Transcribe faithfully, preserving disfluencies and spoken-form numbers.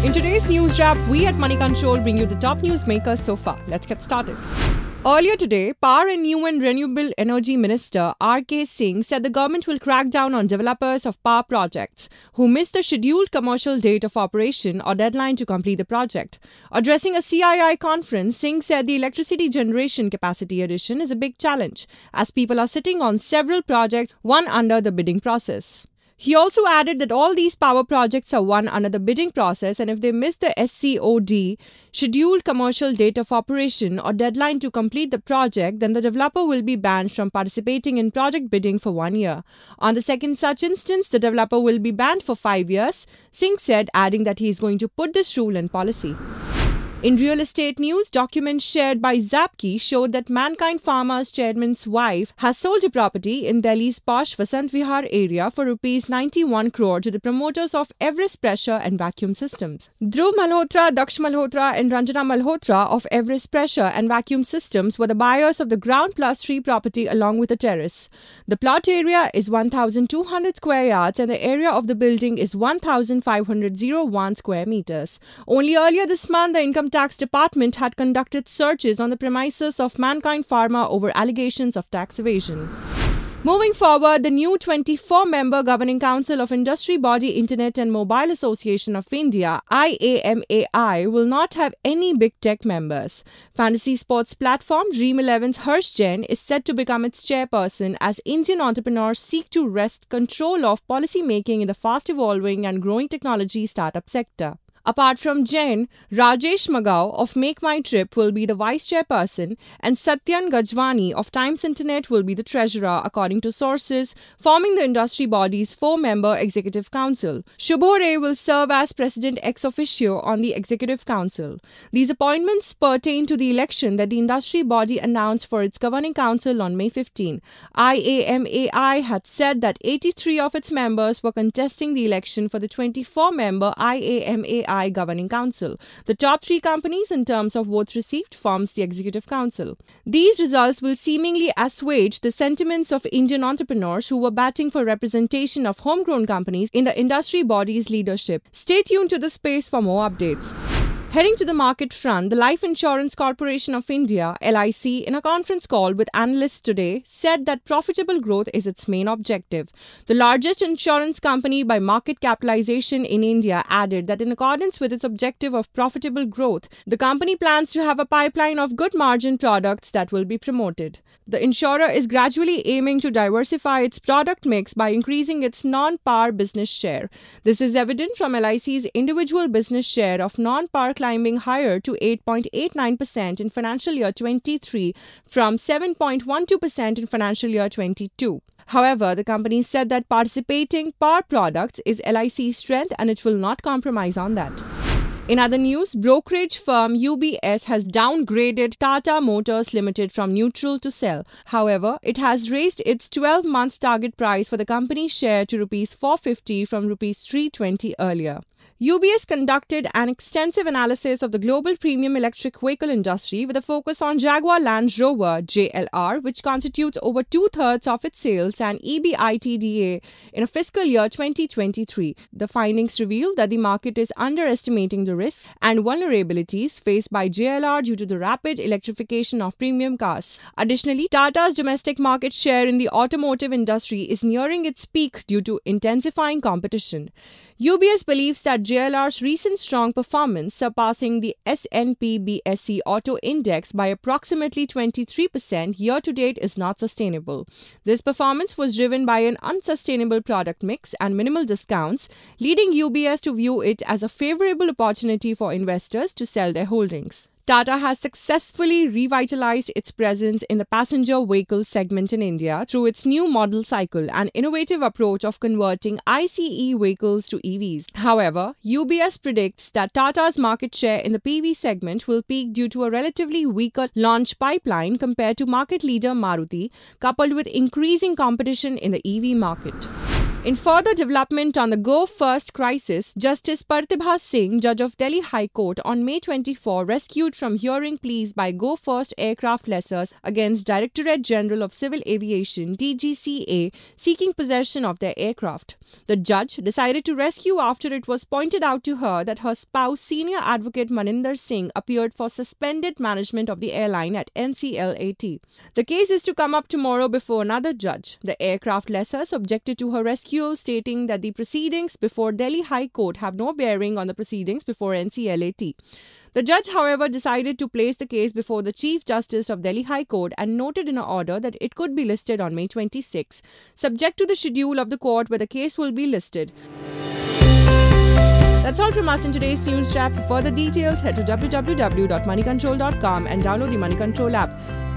In today's news wrap, we at Money Control bring you the top news makers so far. Let's get started. Earlier today, Power and New and Renewable Energy Minister R K Singh said the government will crack down on developers of power projects who miss the scheduled commercial date of operation or deadline to complete the project. Addressing a C I I conference, Singh said the electricity generation capacity addition is a big challenge as people are sitting on several projects, one under the bidding process. He also added that all these power projects are won under the bidding process, and if they miss the S C O D, scheduled commercial date of operation or deadline to complete the project, then the developer will be banned from participating in project bidding for one year. On the second such instance, the developer will be banned for five years, Singh said, adding that he is going to put this rule in policy. In real estate news, documents shared by Zapki showed that Mankind Pharma's chairman's wife has sold a property in Delhi's posh Vasant Vihar area for rupees ninety-one crore to the promoters of Everest Pressure and Vacuum Systems. Dhruv Malhotra, Daksh Malhotra and Ranjana Malhotra of Everest Pressure and Vacuum Systems were the buyers of the ground plus three property along with the terrace. The plot area is one thousand two hundred square yards and the area of the building is one thousand five hundred one square meters. Only earlier this month, the income Tax Department had conducted searches on the premises of Mankind Pharma over allegations of tax evasion. Moving forward, the new twenty-four member Governing Council of Industry Body Internet and Mobile Association of India, I A M A I, will not have any big tech members. Fantasy sports platform Dream eleven's Harsh Jain is set to become its chairperson as Indian entrepreneurs seek to wrest control of policy making in the fast-evolving and growing technology startup sector. Apart from Jain, Rajesh Magao of Make My Trip will be the vice chairperson and Satyan Gajwani of Times Internet will be the treasurer, according to sources, forming the industry body's four-member executive council. Shubho Ray will serve as president ex officio on the executive council. These appointments pertain to the election that the industry body announced for its governing council on May fifteenth. I A M A I had said that eighty-three of its members were contesting the election for the twenty-four member I A M A I Governing Council. The top three companies in terms of votes received forms the Executive Council. These results will seemingly assuage the sentiments of Indian entrepreneurs who were batting for representation of homegrown companies in the industry body's leadership. Stay tuned to the space for more updates. Heading to the market front, the Life Insurance Corporation of India, L I C, in a conference call with analysts today, said that profitable growth is its main objective. The largest insurance company by market capitalization in India added that in accordance with its objective of profitable growth, the company plans to have a pipeline of good margin products that will be promoted. The insurer is gradually aiming to diversify its product mix by increasing its non-par business share. This is evident from L I C's individual business share of non-par climbing higher to eight point eight nine percent in financial year twenty-three from seven point one two percent in financial year twenty-two. However, the company said that participating par products is L I C's strength and it will not compromise on that. In other news, brokerage firm U B S has downgraded Tata Motors Limited from neutral to sell. However, it has raised its twelve-month target price for the company's share to rupees four hundred fifty from rupees three hundred twenty earlier. U B S conducted an extensive analysis of the global premium electric vehicle industry with a focus on Jaguar Land Rover J L R, which constitutes over two-thirds of its sales, and E B I T D A in a fiscal year twenty twenty-three. The findings reveal that the market is underestimating the risks and vulnerabilities faced by J L R due to the rapid electrification of premium cars. Additionally, Tata's domestic market share in the automotive industry is nearing its peak due to intensifying competition. U B S believes that J L R's recent strong performance, surpassing the S and P B S E Auto Index by approximately twenty-three percent year-to-date, is not sustainable. This performance was driven by an unsustainable product mix and minimal discounts, leading U B S to view it as a favorable opportunity for investors to sell their holdings. Tata has successfully revitalized its presence in the passenger vehicle segment in India through its new model cycle and innovative approach of converting ICE vehicles to E Vs. However, U B S predicts that Tata's market share in the P V segment will peak due to a relatively weaker launch pipeline compared to market leader Maruti, coupled with increasing competition in the E V market. In further development on the Go First crisis, Justice Partibha Singh, judge of Delhi High Court, on May twenty-fourth rescued from hearing pleas by Go First aircraft lessors against Directorate General of Civil Aviation D G C A seeking possession of their aircraft. The judge decided to rescue after it was pointed out to her that her spouse, senior advocate Maninder Singh, appeared for suspended management of the airline at N C L A T. The case is to come up tomorrow before another judge. The aircraft lessors objected to her rescue, stating that the proceedings before Delhi High Court have no bearing on the proceedings before N C L A T. The judge, however, decided to place the case before the Chief Justice of Delhi High Court and noted in an order that it could be listed on May twenty-sixth, subject to the schedule of the court where the case will be listed. That's all from us in today's news wrap. For further details, head to w w w dot money control dot com and download the Money Control app.